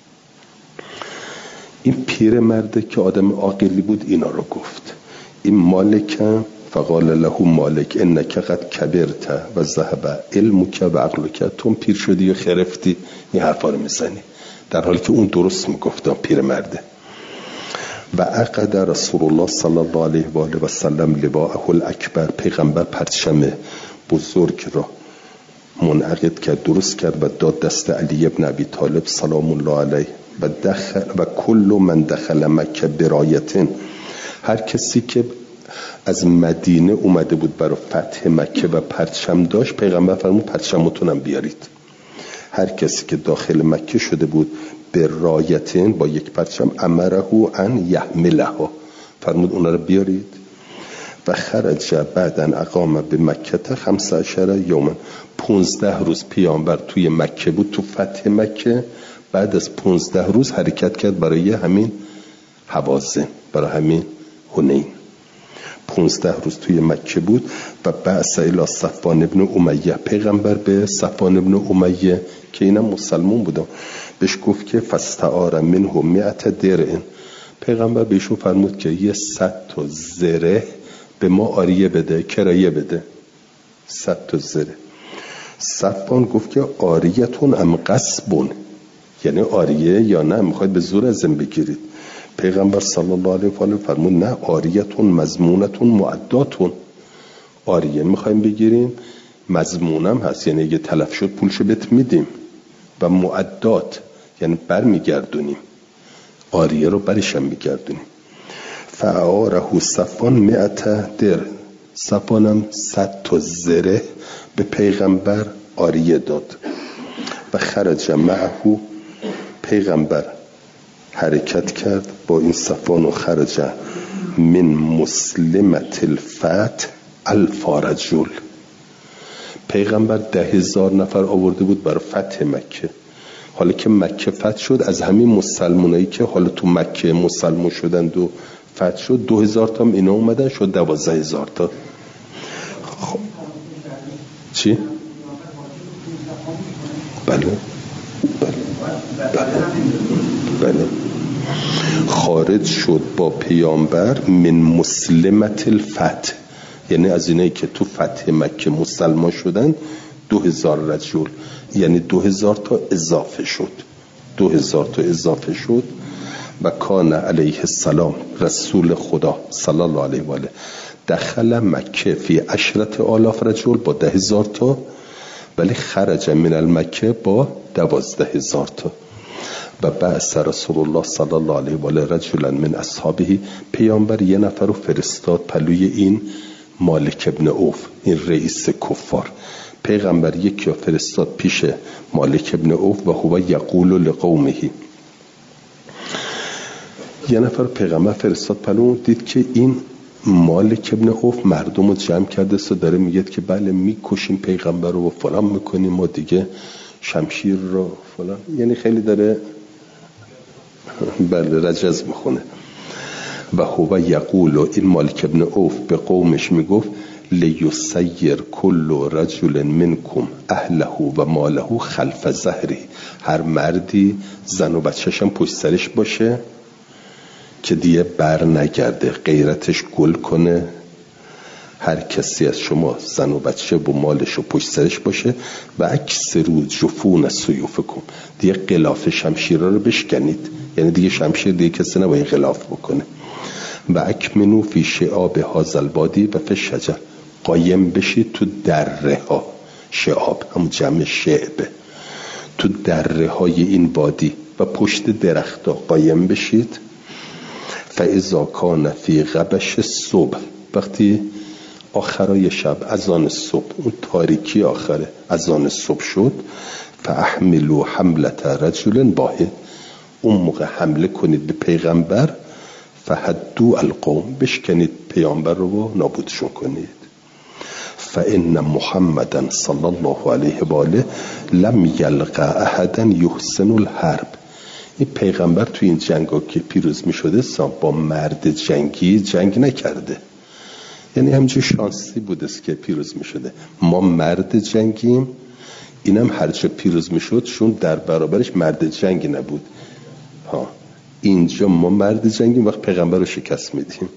این پیر مرده که آدم عاقلی بود اینا رو گفت. این مالک فقال له مالک انک قد کبرت و ذهب علمک و عقلک، تو پیر شدی و خرفتی این حرفا رو میزنی، در حالی که اون درست میگفت پیر مرده. و عقد رسول الله صلی الله علیه و آله و سلم لواءه الاکبر، پیغمبر پرچم بزرگ را منعقد کرد، درست کرد و داد دست علی ابن ابی طالب سلام الله علیه. و دخل و کل من دخل مکه برایتن، هر کسی که از مدینه اومده بود برای فتح مکه و پرچم داشت، پیغمبر فرمود پرچمتونم بیارید. هر کسی که داخل مکه شده بود به رایتن، با یک پرچم، امره ان یحملها، فرمود اونا رو بیارید. و خرج بعدن اقامه به مکه خمسه عشر یوما، پونزده روز پیامبر توی مکه بود، تو فتح مکه. بعد از پونزده روز حرکت کرد برای همین حوازن، برای همین حنین. پونزده روز توی مکه بود. و بعث الی صفوان ابن امیه، پیغمبر به صفوان ابن امیه که اینم مسلمون بودن بهش گفت که فاستعار منه مئت درع، پیغمبر بهشون فرمود که یه صد تا زره به ما آریه بده، کرایه بده، صد تا زره. صفوان گفت که آریتون ام غصبون، یعنی آریه یا نه میخواید به زور ازم بگیرید؟ پیغمبر صلی الله علیه و آله فرمود نه، آریتون مضمونتون معداتون، آریه میخوایم بگیریم مضمونم هست، یعنی اگه تلف شد پولشو بهت میدیم. و معدات یعنی بر میگردونیم، آریه رو برشم میگردونیم. فعاره صفان مئت در، صفانم صد تا زره به پیغمبر آریه داد. و خرج معه، پیغمبر حرکت کرد با این صفان و خرج من مسلمت الفتح الف رجل. پیغمبر ده هزار نفر آورده بود برای فتح مکه. حالا که مکه فتح شد، از همین مسلمانایی که حالا تو مکه مسلمان شدند و فتح شد، دو هزار تا هم اینا اومدن، شد دوازده هزار تا. خب. چی؟ بله بله بله بله خارج شد با پیامبر من مسلمت الفتح، یعنی از اینایی که تو فتح مکه مسلمان شدن دو هزار رجل، یعنی دو هزار تا اضافه شد، دو هزار تا اضافه شد. و کان علیه السلام رسول خدا صلی الله علیه و آله دخل مکه فی عشرت آلاف رجل با ده هزار تا، ولی خرج من المکه با دوازده هزار تا. و بعث رسول الله صلی الله علیه و آله رجلا من اصحابه، پیامبر یه نفر رو فرستاد پلوی این مالک ابن عوف، این رئیس کفار. پیغمبر یکی فرستاد پیش مالک ابن عوف و هو یقول لقومه، یه نفر پیغمبر فرستاد پلو، دید که این مالک ابن عوف مردم رو جمع کرده سو داره میگه که بله میکشیم پیغمبر رو و فلان میکنیم ما دیگه شمشیر رو فلان، یعنی خیلی داره بله رجز میخونه. و هو یقول، این مالک ابن عوف به قومش میگفت لیسیر کل رجل منکم اهله و ماله خلف ظهری، هر مردی زن و بچه‌ش هم پشت سرش باشه که دیگه بر نگرده، غیرتش گل کنه. هر کسی از شما زن و بچه و مالش و پشت سرش باشه. و اکسرو جفون سیوفکم، دیگه غلاف شمشیرها رو بشکنید، یعنی دیگه شمشیر دیگه کسی نباید غلاف بکنه. و اکمنو فی شعاب هازل بادی و فی شجر، قایم بشید تو دره ها، شعاب هم جمع شعبه، تو دره های این بادی و پشت درخت ها قایم بشید. فاذا کان فی غبش صبح، وقتی آخرای شب اذان صبح، اون تاریکی آخره اذان صبح شد، فاحملوا حملت رجل واحد، اون موقع حمله کنید به پیغمبر، فحدوا القوم، بشکنید پیامبر رو نابودشون کنید. فان محمدا صلی الله علیه و آله لم یلقى احدا یحسن الحرب، این پیغمبر تو این جنگا که پیروز می شده با مرد جنگی جنگ نکرده، یعنی همچون شانسی بودست که پیروز می شده. ما مرد جنگیم، اینم هر چه پیروز می شد چون در برابرش مرد جنگی نبود. ها اینجا ما مرد جنگیم، وقت پیغمبر رو شکست میدیم.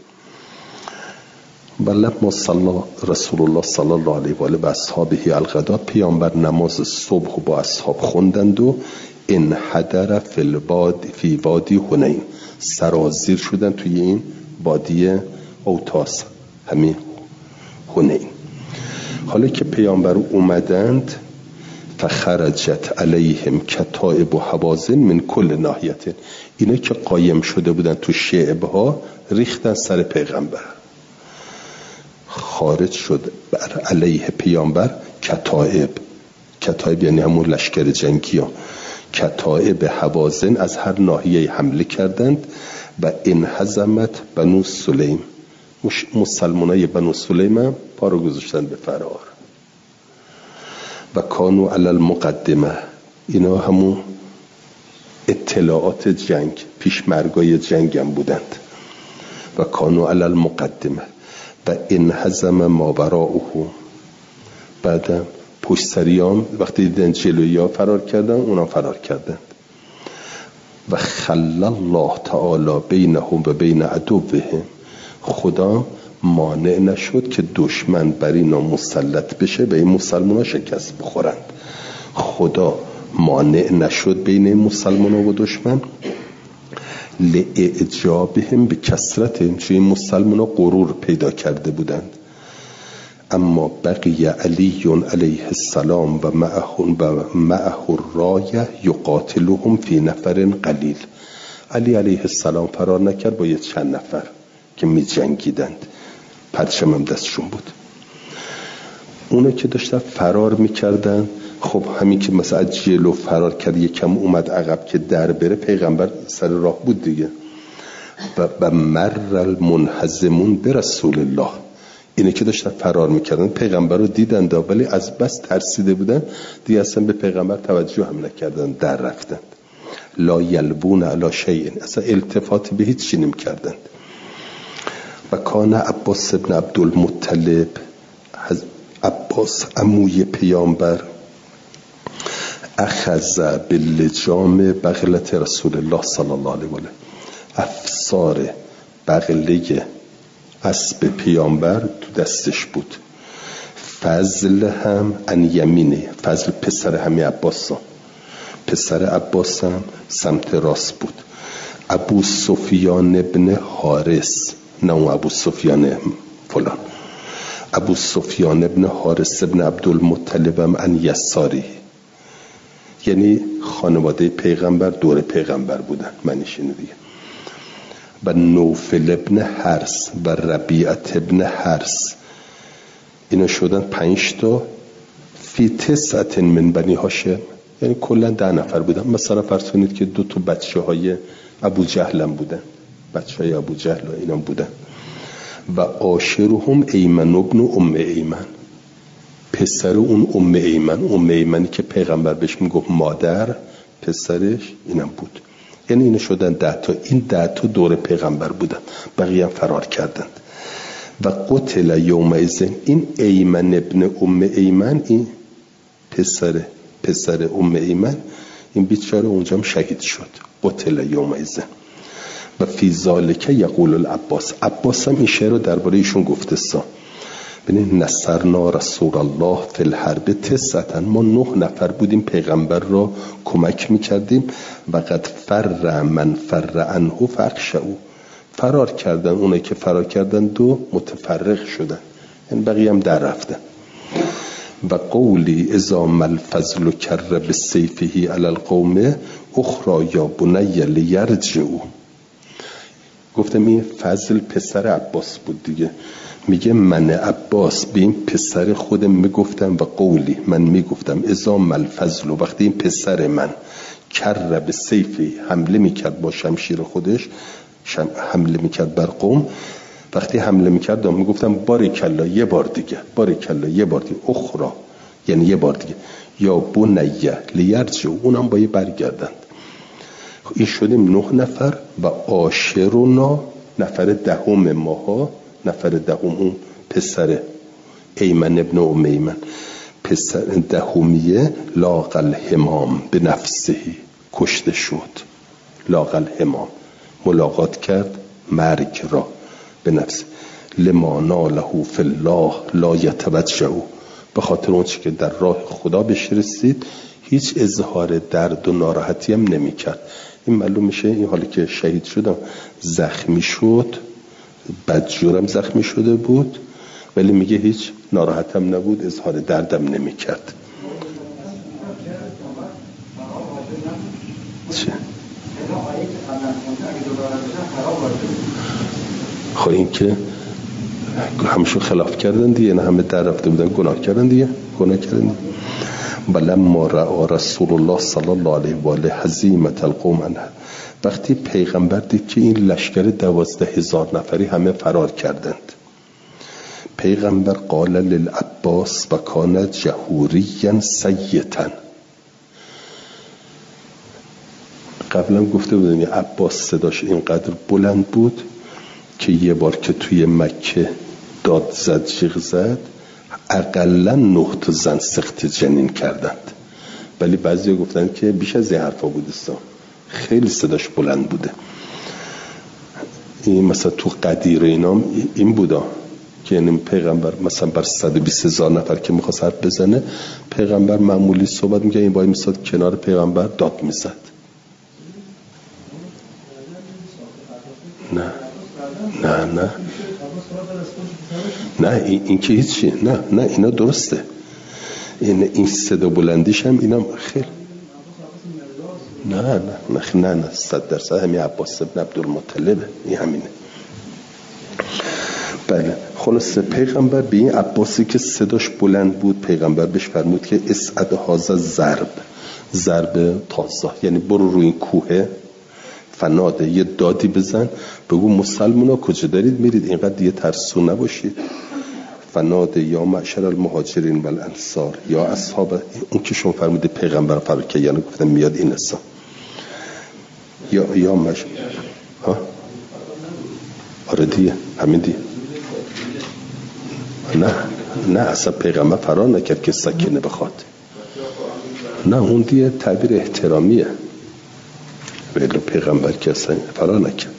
بله ما صلی رسول الله صلی الله علیه و آله و اصحابه الغدا، پیامبر نماز صبح با اصحاب خوندند و ان حضر فی الوادی فی وادی حنین، سرازیر شدن توی این وادی اوتاس، همین حنین. حالا که پیامبر اومدند، فخرجت علیهم کتائب و حوازن من کل ناحیت، اینا که قایم شده بودن تو شعبه ها ریختن سر پیغمبر. خارج شد بر علیه پیامبر کتائب، کتائب یعنی همون لشکر جنگی ها، کتائب حوازن از هر ناحیه حمله کردند. و انهزمت بنو سلیم، مسلمانای بنو سلیم هم پا رو گذاشتن به فرار. و کانو علی المقدمه، اینا همون اطلاعات جنگ، پیشمرگای جنگ هم بودند. و کانو علی المقدمه و انهزم ما وراءه، بعدم پشت سریام وقتی دیدن جلویی ها فرار کردن، اونا فرار کردن. و خلى الله تعالی بینهم و بین عدوهم، خدا مانع نشد که دشمن بر اینا مسلط بشه و این مسلمان ها شکست بخورند. خدا مانع نشد بین این مسلمان ها و دشمن، لاعجابهم به کثرتهم، چون این مسلمان ها غرور پیدا کرده بودند. اما بقی علی علیه السلام و معه و معه الرایه یقاتلهم فی نفر قلیل. علی علیه السلام فرار نکرد با یه چند نفر که می جنگیدند، پرچم هم دستشون بود. اونا که داشتن فرار میکردن، خب همین که مثلا جلو فرار کرد یکم اومد عقب که در بره، پیغمبر سر راه بود دیگه. و, و مر المنهزمون به رسول الله، اینه که داشتن فرار میکردن پیغمبر رو دیدن دا، ولی از بس ترسیده بودن دیگه اصلا به پیغمبر توجه هم نکردن، در رفتن. لا یلبون علی شیء، اصلا التفات به هیچ چی نمی‌کردند. و کان عباس ابن عبدالمطلب، عباس عموی پیامبر، اخذ باللجام بغلت رسول الله صلی الله علیه و آله، افسار بغله اسب پیامبر تو دستش بود. فضل هم ان یمینه، فضل پسر همین عباس، پسر عباس هم سمت راست بود. ابو سفیان ابن حارس، نه اون ابو سفیان فلان، ابو سفیان ابن حارس ابن عبدالمطلب هم ان یساری، یعنی خانواده پیغمبر دور پیغمبر بودن، معنیش اینه دیگه. و نوفل ابن حرس و ربیعت ابن حرس، اینا شدن پنج تا. فی تسعت من بنی هاشم، یعنی کلا ده نفر بودن. مثلا فرض کنید که دو تا بچه های ابو جهل هم بودن، بچه های ابو جهل و اینام بودن. و عاشرهم ایمن ابن ام ایمن، پسر اون ام ایمن، ام ایمنی که پیغمبر بهش میگفت مادر، پسرش اینم بود. یعنی اینا شدن ده تا. این ده تا دور پیغمبر بودن، بقیه هم فرار کردند. و قتل یومئذ، این ایمن ابن ام ایمن، این پسر پسر ام ایمن، این بیچاره اونجا هم شهید شد. قتل یومئذ. و فی ذالک یقول العباس، عباس هم این شعر رو درباره ایشون گفته سا. ببینید نصرنا رسول الله فی الحرب تسعتا، ما نه نفر بودیم پیغمبر را کمک میکردیم. و قد فر من فر عنه فاخشعوا، فرار کردن اونایی که فرار کردن دو متفرق شدن، یعنی بقیه هم در رفتن. و قولی اذا ما الفضل کر بسیفه علی القوم اخرى یا بنی لیرجعوا، گفتم این فضل پسر عباس بود دیگه. میگه من عباس به این پسر خودم میگفتم، و قولی من میگفتم اذا ما الفضل، وقتی این پسر من کر بسیفه حمله میکرد با شمشیر خودش، شم حمله میکرد بر قوم، وقتی حمله میکرد میگفتم باریکلا یه بار دیگه، باریکلا یه بار دیگه، اخرى یعنی یه بار دیگه، یا بنیه لیرجعوا، اونم با یه برگردند. این شدیم نه نفر. و عاشرنا، نفر دهم ماها، نفر دهم اون پسر ایمن ابن ام ایمن، پسر دهمیه، لاق الحمام به نفسه، کشته شد. لاق الحمام، ملاقات کرد مرگ را به نفس. لما ناله فی الله لا یتوجع، به خاطر اون چی که در راه خدا بهش رسید هیچ اظهار درد و ناراحتی هم نمی کرد. این معلوم میشه این حالی که شهید شدم زخمی شد، بدجورم زخمی شده بود، ولی میگه هیچ ناراحتم نبود، اظهار دردم نمی کرد. چه؟ خب این که همشون خلاف کردن دیگه، نه همه در رفته بودن، گناه کردن دیگه، گناه کردن دیگه. ولما رأى رسول الله صلی الله علیه و آله هزیمة القوم عنه، وقتی پیغمبر دید که این لشکر دوازده هزار نفری همه فرار کردند، پیغمبر قال للعباس و کان جهوریا سیتا، قبلا گفته بودن عباس صداش اینقدر بلند بود که یه بار که توی مکه داد زد، جیغ زد، اقلا نه تا زن سخت جنین کردند. ولی بعضی گفتن که بیش از این حرفا بودستان، خیلی صداش بلند بوده. این مثلا تو قدیر اینام این بودا که یعنی پیغمبر مثلا بر صد و بیست هزار نفر که میخواست حرف بزنه، پیغمبر معمولی صحبت میگه، این باید میستاد کنار پیغمبر داد میزد. نه نه نه نه این, این که هیچی، نه نه اینا درسته، این این صدا بلندیش هم اینم خیلی نه نه نه نه نه صد درصد همین عباس ابن عبدالمطلبه، این همینه. بله خلاصه پیغمبر به این عباسی که صداش بلند بود پیغمبر بهش فرمود که اسعد هذا ضرب، ضرب تازه، یعنی برو روی این کوه فناده یه دادی بزن، بگو مسلمونا کجا دارید میرید، اینقدر دیگه ترسو نباشید. فناده یا معشر المهاجرین و الانصار یا اصحاب، اون که شما فرموده پیغمبر فرار که یعنی گفتم میاد این اصلا یا یا مش ها آره دیگه همین دیگه. نه نه اصلا پیغمبر فرار نکرد که سکینه بخواد، نه اون دیگه تعبیر احترامیه، ولی پیغمبر که اصلا فرار نکرد.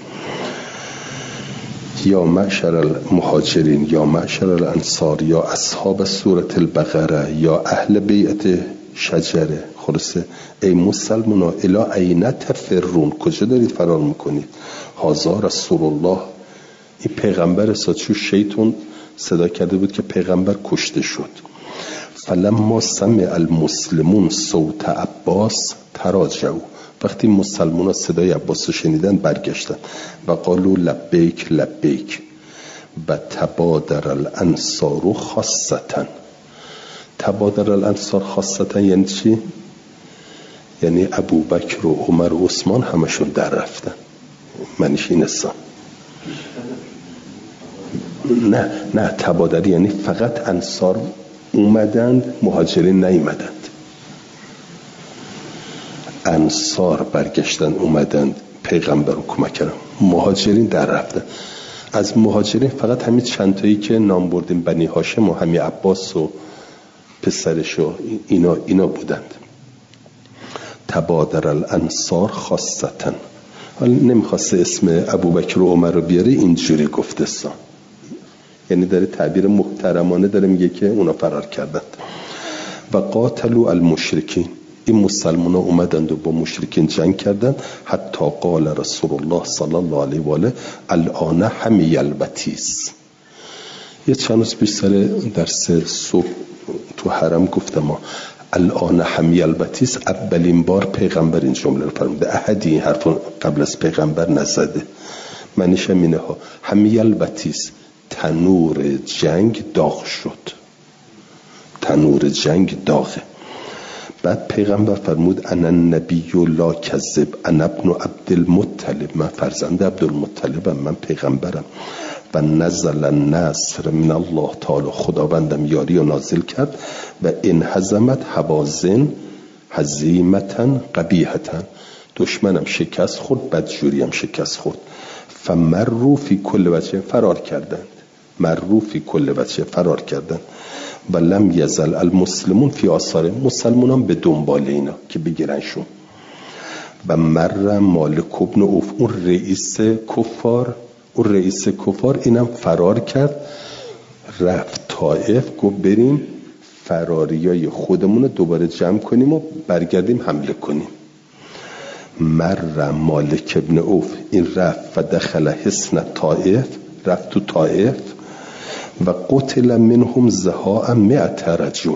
یا معشر المهاجرین یا معشر الانصار یا اصحاب سورة البقره یا اهل بیعت شجره، خلاصه ای مسلمونا الی این تفرون، کجا دارید فرار میکنید؟ هذا رسول الله، این پیغمبر ساتشو شیطان صدا کرده بود که پیغمبر کشته شد. فلما سمع المسلمون صوت عباس تراجعوا، وقتی مسلمان ها صدای عباس رو شنیدن برگشتن و قالوا لبیک لبیک و تبادر الانصار خاصتا. تبادر الانصار خاصتا یعنی چی؟ یعنی ابوبکر و عمر و عثمان همشون در رفتن، منیش این اصلا نه نه تبادر یعنی فقط انصار اومدند مهاجرین نیومدند، انصار برگشتن اومدن پیغمبر رو کمک کردن، مهاجرین در رفتن. از مهاجرین فقط همین چند تایی که نام بردیم بنی هاشم و همین عباس و پسرش و اینا اینا بودند. تبادر الانصار خاصتا، حالا نمیخواسته اسم ابوبکر و عمر رو بیاره اینجوری گفته سا، یعنی داره تعبیر محترمانه داره میگه که اونا فرار کردند. و قاتلوا المشرکین، این مسلمان ها اومدند و با مشرکین جنگ کردند. حتی قال رسول الله صلی الله علیه و آله الان حمی البتیس. یه چند روز پیش سر درس صبح تو حرم گفتم ما الان حمی البتیس، اولین بار پیغمبر این جمله رو فرموده، احدی این حرف قبل از پیغمبر نزده. معنیش اینه ها، حمی البتیس تنور جنگ داغ شد، تنور جنگ داغه. بعد پیغمبر فرمود انا النبی لا کذب انا ابن عبدالمطلب، من فرزند عبدالمطلبم، من پیغمبرم. و نزل النصر من الله تعالی، خداوندم یاری و نازل کرد. و ان هزمت حوازن هزیمتا قبیحتا، دشمنم شکست خورد بدجوریم شکست خورد. فمروا فی کل وجه، فرار کردند، مروا فی کل وجه، فرار کردند. و لم یزل المسلمون فی آثار، مسلمانان به دنبال اینا که بگیرنشون. و مر مالک ابن عوف، اون رئیس کفار، اون رئیس کفار اینم فرار کرد رفت طائف، گفت بریم فراریای خودمون دوباره جمع کنیم و برگردیم حمله کنیم. مر مالک ابن عوف، این رفت و دخل حصن طائف، رفت تو طائف. و قتل منهم زهاء مئت رجل،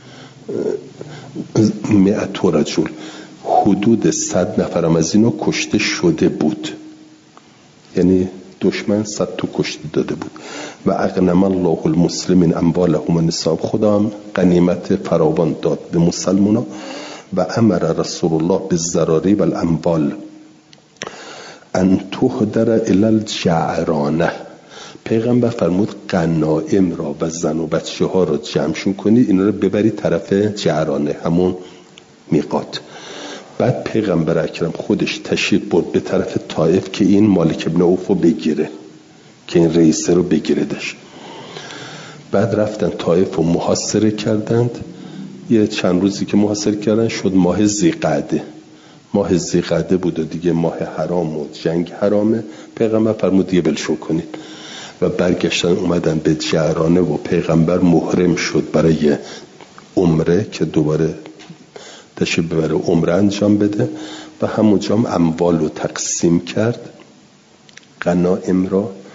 مئت رجل، حدود صد نفرم از اینا کشته شده بود، یعنی دشمن صد تو کشته داده بود. و اغنم الله المسلمین اموالهم و نساب، خدا هم غنیمت فراوان داد به مسلمانا. و امر رسول الله بالزراری و الاموال ان تهدر الی الجعرانه، پیغمبر فرمود غنایم را و زن و بچه ها را جمعشون کنید، اینا رو ببرید طرف جعرانه، همون میقات. بعد پیغمبر اکرم خودش تشریف برد به طرف طائف که این مالک ابن عوف رو بگیره، که این رئیسه رو بگیره داشت. بعد رفتن طائف رو محاصره کردند. یه چند روزی که محاصره کردن شد ماه ذیقعده، ماه ذیقعده بود و دیگه ماه حرام و جنگ حرامه. پیغمبر فرمود دیگه بلشون کنید و برگشتن اومدن به جعرانه و پیغمبر محرم شد برای عمره که دوباره تشریف ببره عمره انجام بده. و همونجا هم اموال رو تقسیم کرد، غنایم را.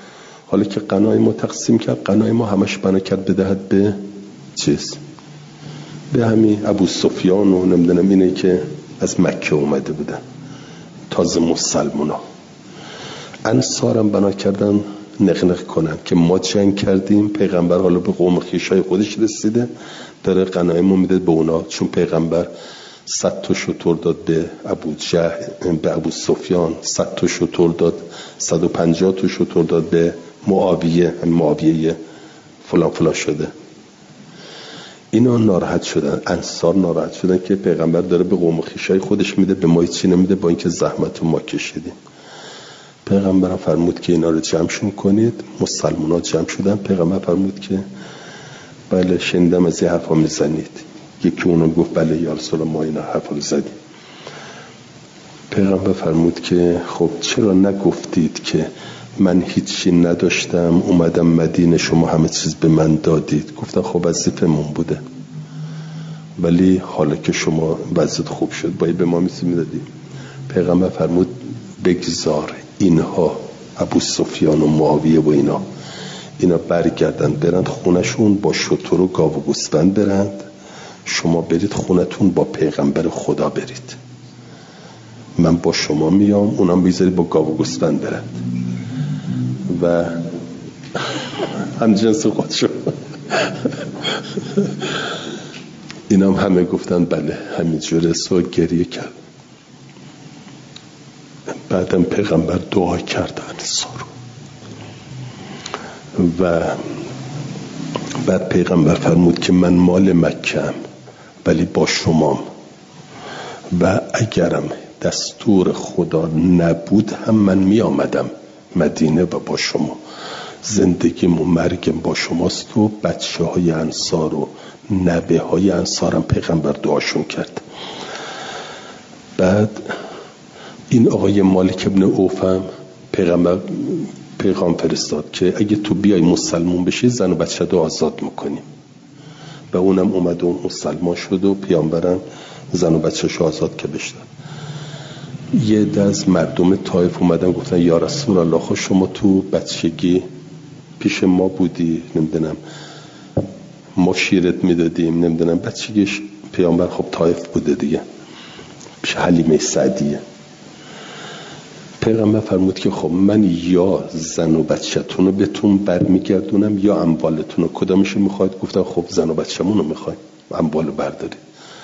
حالا که غنایم ما تقسیم کرد، غنایم ما همش بنا کرد بدهد به چیز، به همین ابو سفیان و نمیدونم اینه که از مکه اومده بودن، تازه مسلمونا. انصارم بنا کردن نقنق کنن که ما جنگ کردیم، پیغمبر حالا به قوم خویشای خودش رسیده داره غنایم رو میده به اونا، چون پیغمبر صد تا شتر داد به ابو جهل، به ابو سفیان صد تا شتر داد، صد و پنجاه تا شتر داد به معاویه، معاویه فلان فلان شده. اینا ناراحت شدن، انصار ناراحت شدن که پیغمبر داره به قوم خویشای خودش میده، به ما چی نمیده، با اینکه زحمت ما کشیدیم. پیغمبر فرمود که اینا رو جمعشون کنید. مسلمان‌ها جمع شدن. پیغمبر فرمود که بله شنیدم از این حرفا میزنید. یکی اونو گفت بله یا رسول الله ما اینا حرفا رو زدیم. پیغمبر فرمود که خب چرا نگفتید که من هیچی نداشتم اومدم مدینه، شما همه چیز به من دادید؟ گفتن خب وظیفه‌مون بوده، ولی حالا که شما وضعیت خوب شد باید به ما میدادید. پیغمبر فرمود بگذار اینها، ابو سفیان و معاویه و اینا اینا برگردن برند خونشون با شتر و گاو و گوسفند برند، شما برید خونتون با پیغمبر خدا برید، من با شما میام، اونم بیزارید با گاو و گوسفند برند و هم جنس خودشون. اینام همه گفتن بله همینجوره. سو گریه کرد. بعدم پیغمبر دعا کرد انصار و بعد پیغمبر فرمود که من مال مکه‌ام ولی با شمام و اگرم دستور خدا نبود هم من می آمدم مدینه و با شما، زندگیم و مرگم با شماست. و بچه های انصار و نبه های انصارم پیغمبر دعاشون کرد. بعد این آقای مالک ابن اوفم پیغمبر پیغام فرستاد که اگه تو بیای مسلمون بشی زن و بچه رو آزاد میکنیم، و اونم اومد و مسلمان شد و پیامبرم زن و بچه شو آزاد که بشدن. یه عده از مردم طایف اومدن گفتن یا رسول الله خب شما تو بچگی پیش ما بودی، نمیدونم ما شیرت میدادیم، نمیدونم بچگیش پیامبر خب طایف بوده دیگه، پیش حلیمه سعدیه. پیغمبر فرمود که خب من یا زن و بچه‌تون رو بهتون برمیگردونم یا اموالتون رو، کدامشو میخواید؟ گفتن خب زن و بچه‌مون رو میخوایم، اموال رو بردارید.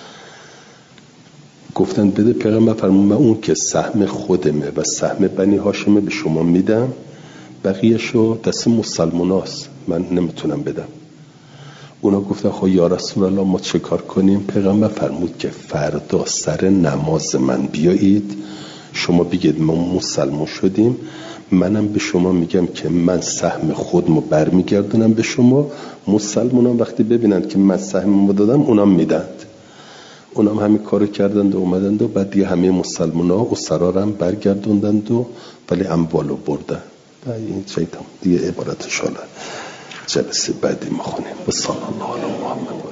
گفتن بده. پیغمبر فرمود من اون که سهم خودمه و سهم بنی هاشمه به شما میدم، بقیه‌شو دست مسلماناست، من نمیتونم بدم. اونا گفتن خب یا رسول الله ما چه کار کنیم؟ پیغمبر فرمود که فردا سر نماز من بیایید، شما بگید ما مسلمان شدیم، منم به شما میگم که من سهم خودمو برمیگردونم به شما. مسلمانان وقتی ببینند که من سهممو دادم اونام میدند. اونام همین کارو کردند و اومدند و بعد دیگه همه مسلمان‌ها اسرارم برگردوندند و ولی اموالو بردن. و این چیتام دیگه عبارتش حالا جلسه بعدی ما خونیم. و صلی الله علی محمد.